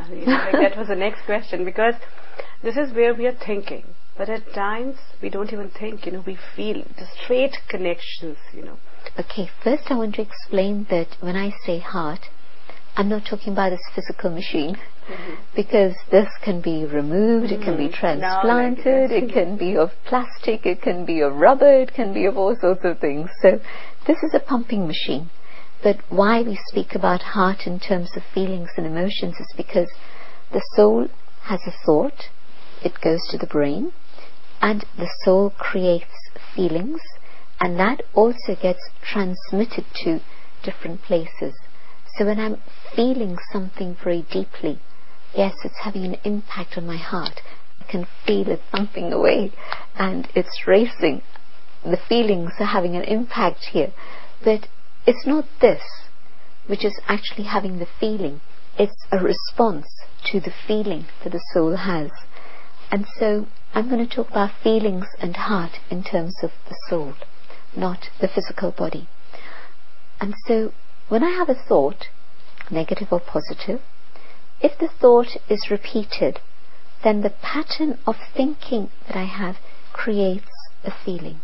That was the next question, because this is where we are thinking. But at times, we don't even think, we feel the straight connections. Okay, first I want to explain that when I say heart, I'm not talking about this physical machine, because this can be removed, it can be transplanted, it can be of plastic, it can be of rubber, it can be of all sorts of things. So this is a pumping machine. But why we speak about heart in terms of feelings and emotions is because the soul has a thought, it goes to the brain, and the soul creates feelings, and that also gets transmitted to different places. So when I'm feeling something very deeply, yes, it's having an impact on my heart. I can feel it thumping away and it's racing. The feelings are having an impact here. But it's not this which is actually having the feeling. It's a response to the feeling that the soul has. And so I'm going to talk about feelings and heart in terms of the soul, not the physical body. And so when I have a thought, negative or positive, if the thought is repeated, then the pattern of thinking that I have creates a feeling.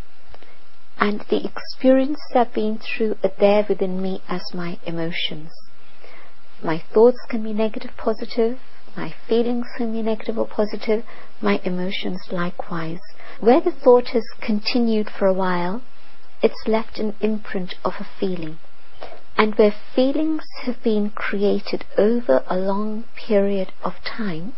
And the experience I've been through are there within me as my emotions. My thoughts can be negative, positive. My feelings can be negative or positive. My emotions likewise. Where the thought has continued for a while, it's left an imprint of a feeling. And where feelings have been created over a long period of time,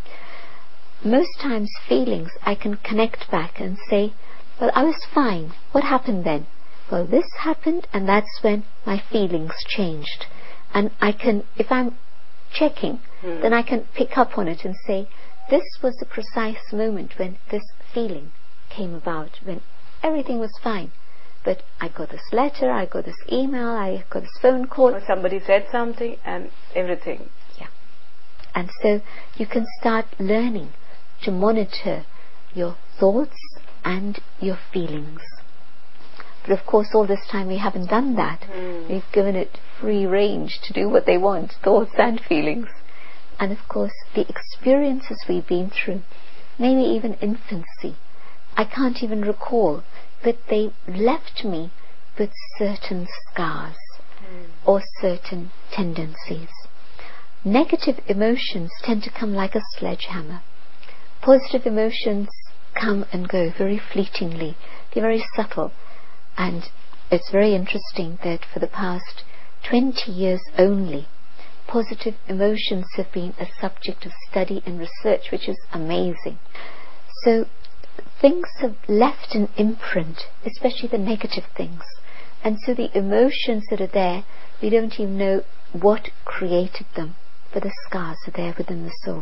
most times feelings I can connect back and say, well, I was fine. What happened then? Well, this happened, and that's when my feelings changed. And I can, if I'm checking, then I can pick up on it and say, this was the precise moment when this feeling came about, when everything was fine. But I got this letter, I got this email, I got this phone call. Or somebody said something and everything. Yeah. And so you can start learning to monitor your thoughts and your feelings. But of course all this time we haven't done that. We've given it free range to do what they want, thoughts and feelings. And of course the experiences we've been through, maybe even infancy, I can't even recall, but they left me with certain scars or certain tendencies. Negative emotions tend to come like a sledgehammer. Positive emotions come and go very fleetingly. They're very subtle. And it's very interesting that for the past 20 years only, positive emotions have been a subject of study and research, which is amazing. So things have left an imprint, especially the negative things. And so the emotions that are there, we don't even know what created them, but the scars are there within the soul.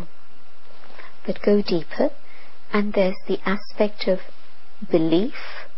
But go deeper, and there's the aspect of belief,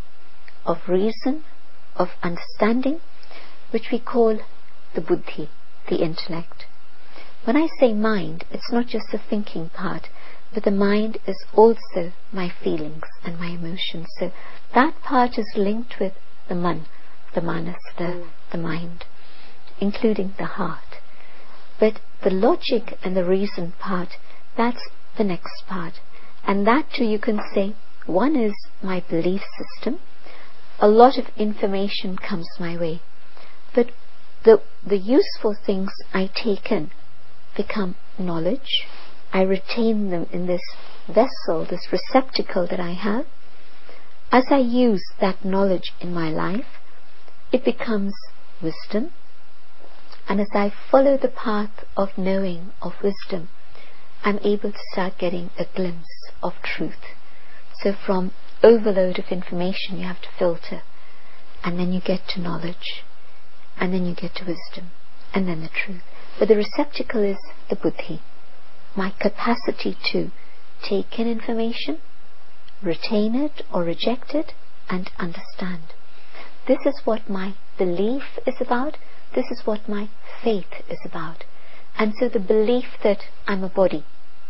of reason, of understanding, which we call the buddhi, the intellect. When I say mind, it's not just the thinking part, but the mind is also my feelings and my emotions. So that part is linked with the manas, the mind, including the heart. But the logic and the reason part, that's the next part. And that too you can say, one is my belief system. A lot of information comes my way. But the useful things I take in become knowledge. I retain them in this vessel, this receptacle that I have. As I use that knowledge in my life, it becomes wisdom. And as I follow the path of knowing, of wisdom, I'm able to start getting a glimpse of truth. So from overload of information you have to filter, and then you get to knowledge, and then you get to wisdom, and then the truth. But the receptacle is the buddhi, my capacity to take in information, retain it or reject it, and understand. This is what my belief is about. This is what my faith is about. And so the belief that I'm a body,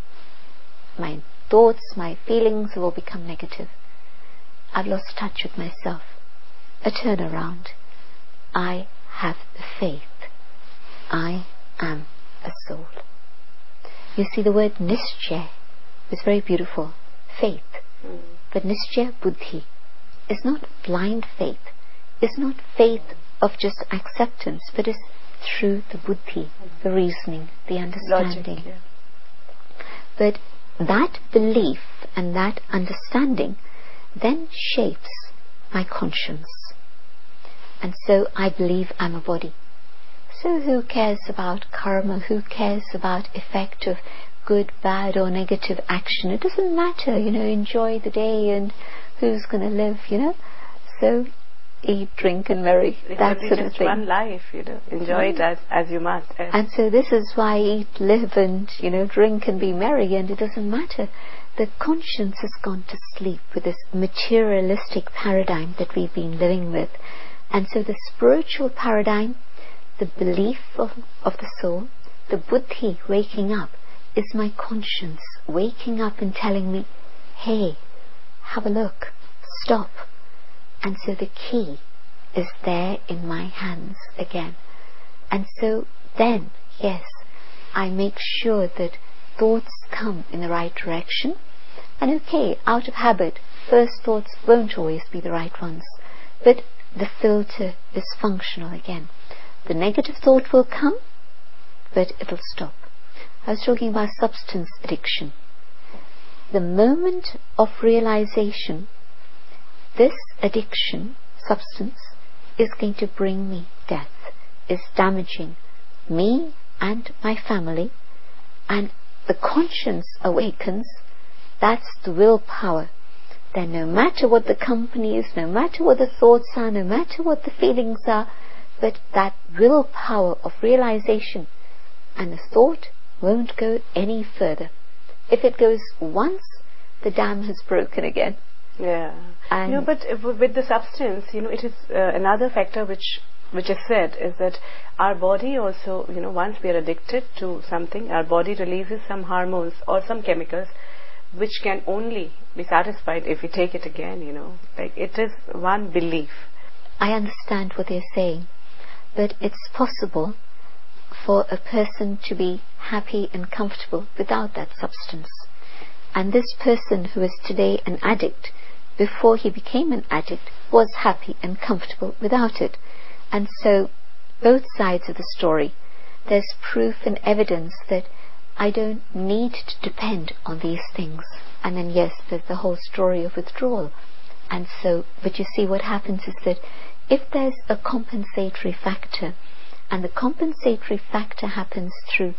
my thoughts, my feelings will become negative. I've lost touch with myself. A turnaround. I have the faith. I am a soul. You see, the word nischay is very beautiful, faith. But nischay buddhi is not blind faith, is not faith of just acceptance, but is through the buddhi, the reasoning, the understanding. Logic, yeah. But that belief and that understanding then shapes my conscience. And so I believe I'm a body. So who cares about karma? Who cares about effect of good, bad or negative action? It doesn't matter, enjoy the day and who's going to live, So eat, drink and marry, that sort of thing. One life, enjoy it as you must. And so this is why eat, live and, drink and be merry, and it doesn't matter. The conscience has gone to sleep with this materialistic paradigm that we've been living with. And so the spiritual paradigm, the belief of the soul, the buddhi waking up, is my conscience waking up and telling me, hey, have a look, stop. And so the key is there in my hands again. And so then, yes, I make sure that thoughts come in the right direction. And okay, out of habit, first thoughts won't always be the right ones. But the filter is functional again. The negative thought will come, but it'll stop. I was talking about substance addiction. The moment of realization, this addiction, substance, is going to bring me death, is damaging me and my family, and the conscience awakens, that's the willpower. Then no matter what the company is, no matter what the thoughts are, no matter what the feelings are, but that willpower of realization, and the thought won't go any further. If it goes once, the dam has broken again. Yeah. But with the substance, it is another factor which is said is that our body also, once we are addicted to something, our body releases some hormones or some chemicals which can only be satisfied if we take it again, Like it is one belief. I understand what they're saying, but it's possible for a person to be happy and comfortable without that substance. And this person who is today an addict, before he became an addict, was happy and comfortable without it. And so, both sides of the story, there's proof and evidence that I don't need to depend on these things. And then yes, there's the whole story of withdrawal. And so, but you see what happens is that if there's a compensatory factor, and the compensatory factor happens through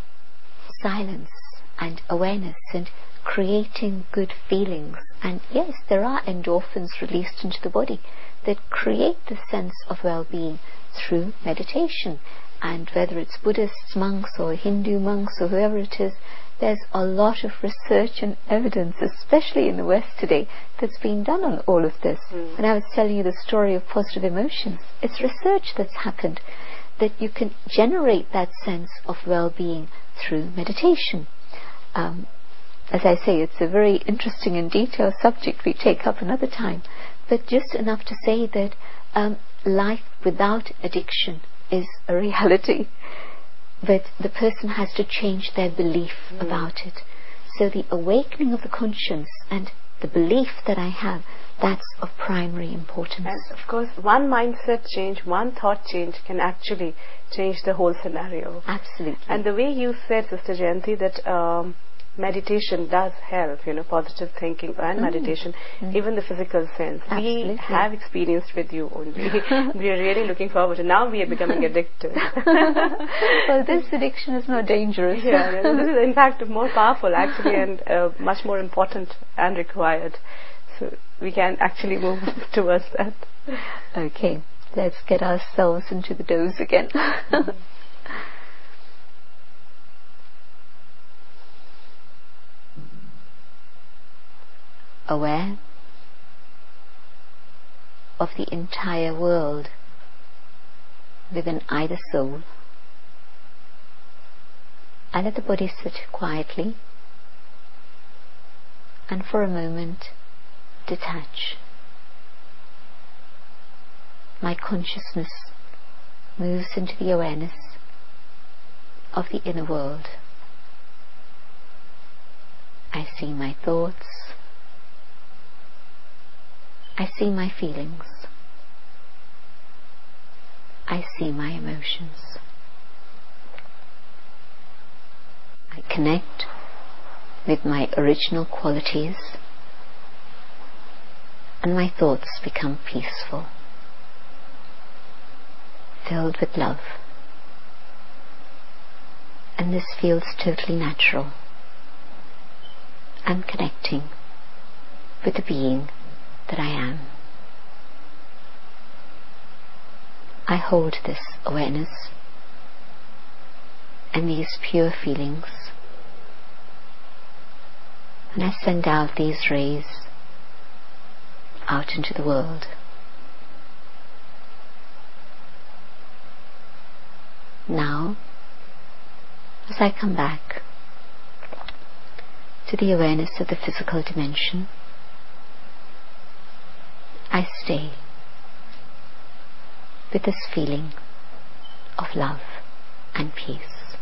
silence and awareness and creating good feelings. And yes, there are endorphins released into the body that create the sense of well-being through meditation. And whether it's Buddhist monks or Hindu monks or whoever it is, there's a lot of research and evidence, especially in the West today, that's been done on all of this. When I was telling you the story of positive emotions, it's research that's happened that you can generate that sense of well-being through meditation. As I say, it's a very interesting and detailed subject we take up another time, but just enough to say that life without addiction is a reality, but the person has to change their belief about it. So the awakening of the conscience and the belief that I have, that's of primary importance. And of course, one mindset change, one thought change can actually change the whole scenario. Absolutely. And the way you said, Sister Jayanti, that meditation does help, positive thinking and meditation, even the physical sense. Absolutely. We have experienced with you only. We are really looking forward to. Now we are becoming addicted. Well, this addiction is not dangerous. Yeah, this is in fact more powerful actually, and much more important and required. So we can actually move towards that. Okay, let's get ourselves into the doze again. Aware of the entire world within either soul, and let the body sit quietly, and for a moment detach. My consciousness moves into the awareness of the inner world. see my thoughts. I see my feelings. I see my emotions. I connect with my original qualities, and my thoughts become peaceful, filled with love. And this feels totally natural. I'm connecting with the being that I am. I hold this awareness and these pure feelings, and I send out these rays out into the world. Now, as I come back to the awareness of the physical dimension, I stay with this feeling of love and peace.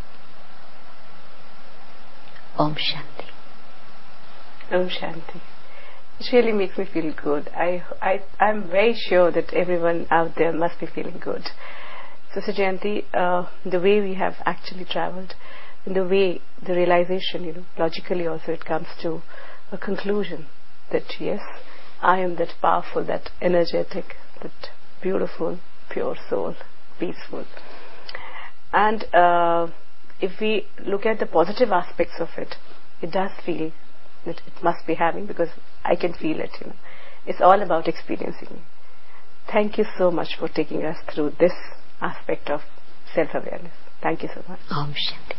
Om Shanti. Om Shanti. It really makes me feel good. I'm very sure that everyone out there must be feeling good. Sister Jayanti, the way we have actually traveled, and the way the realization, logically also it comes to a conclusion that yes, I am that powerful, that energetic, that beautiful, pure soul, peaceful. And if we look at the positive aspects of it, it does feel that it must be having, because I can feel it. It's all about experiencing. Thank you so much for taking us through this aspect of self-awareness. Thank you so much. Om Shanti.